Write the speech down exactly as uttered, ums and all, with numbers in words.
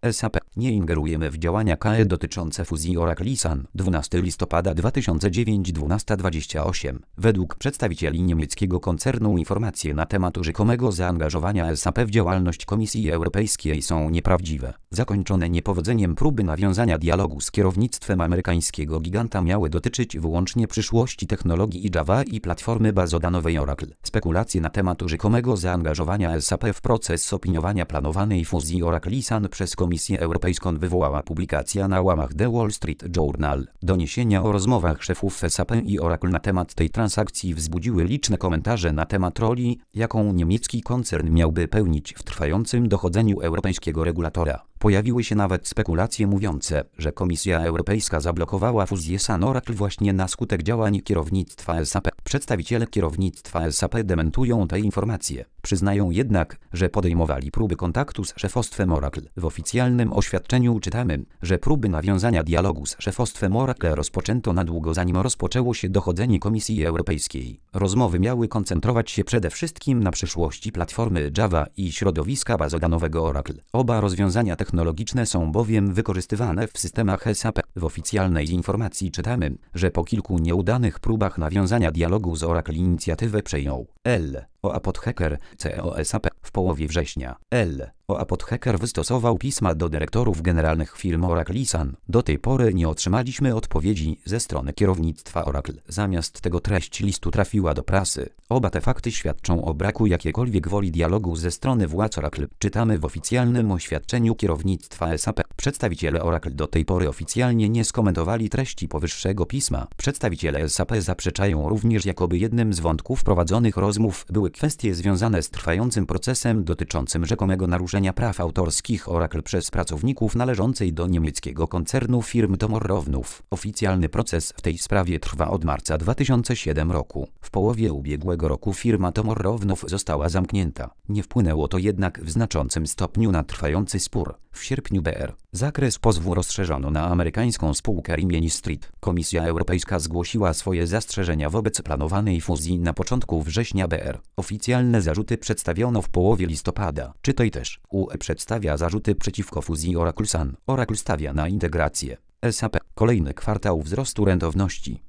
S A P. Nie ingerujemy w działania K E dotyczące fuzji Oracle i Sun. dwunastego listopada dwa tysiące dziewiątego dwunasta dwadzieścia osiem. Według przedstawicieli niemieckiego koncernu informacje na temat rzekomego zaangażowania S A P w działalność Komisji Europejskiej są nieprawdziwe. Zakończone niepowodzeniem próby nawiązania dialogu z kierownictwem amerykańskiego giganta miały dotyczyć wyłącznie przyszłości technologii i Java i platformy bazodanowej Oracle. Spekulacje na temat rzekomego zaangażowania S A P w proces opiniowania planowanej fuzji Oracle i Sun przez Komisję Europejską wywołała publikacja na łamach The Wall Street Journal. Doniesienia o rozmowach szefów S A P i Oracle na temat tej transakcji wzbudziły liczne komentarze na temat roli, jaką niemiecki koncern miałby pełnić w trwającym dochodzeniu europejskiego regulatora. Pojawiły się nawet spekulacje mówiące, że Komisja Europejska zablokowała fuzję Sun-Oracle właśnie na skutek działań kierownictwa S A P. Przedstawiciele kierownictwa S A P dementują te informacje. Przyznają jednak, że podejmowali próby kontaktu z szefostwem Oracle. W oficjalnym oświadczeniu czytamy, że próby nawiązania dialogu z szefostwem Oracle rozpoczęto na długo zanim rozpoczęło się dochodzenie Komisji Europejskiej. Rozmowy miały koncentrować się przede wszystkim na przyszłości platformy Java i środowiska bazodanowego Oracle. Oba rozwiązania technologiczne są bowiem wykorzystywane w systemach S A P. W oficjalnej informacji czytamy, że po kilku nieudanych próbach nawiązania dialogu z Oracle inicjatywę przejął L. O A Podhacker C E O S A P. W połowie września L. O A Podhacker wystosował pisma do dyrektorów generalnych firm Oracle i Sun. Do tej pory nie otrzymaliśmy odpowiedzi ze strony kierownictwa Oracle. Zamiast tego treść listu trafiła do prasy. Oba te fakty świadczą o braku jakiejkolwiek woli dialogu ze strony władz Oracle. Czytamy w oficjalnym oświadczeniu kierownictwa S A P. Przedstawiciele Oracle do tej pory oficjalnie nie skomentowali treści powyższego pisma. Przedstawiciele S A P zaprzeczają również, jakoby jednym z wątków prowadzonych rozmów były kwestie związane z trwającym procesem dotyczącym rzekomego naruszenia praw autorskich Oracle przez pracowników należącej do niemieckiego koncernu firm Tomorrownów. Oficjalny proces w tej sprawie trwa od marca dwa tysiące siódmego roku. W połowie ubiegłego roku firma Tomorrownów została zamknięta. Nie wpłynęło to jednak w znaczącym stopniu na trwający spór. W sierpniu B R. Zakres pozwu rozszerzono na amerykańską spółkę Rimini Street. Komisja Europejska zgłosiła swoje zastrzeżenia wobec planowanej fuzji na początku września B R. Oficjalne zarzuty przedstawiono w połowie listopada. Czytaj też. U E przedstawia zarzuty przeciwko fuzji Oracle Sun. Oracle stawia na integrację. S A P. Kolejny kwartał wzrostu rentowności.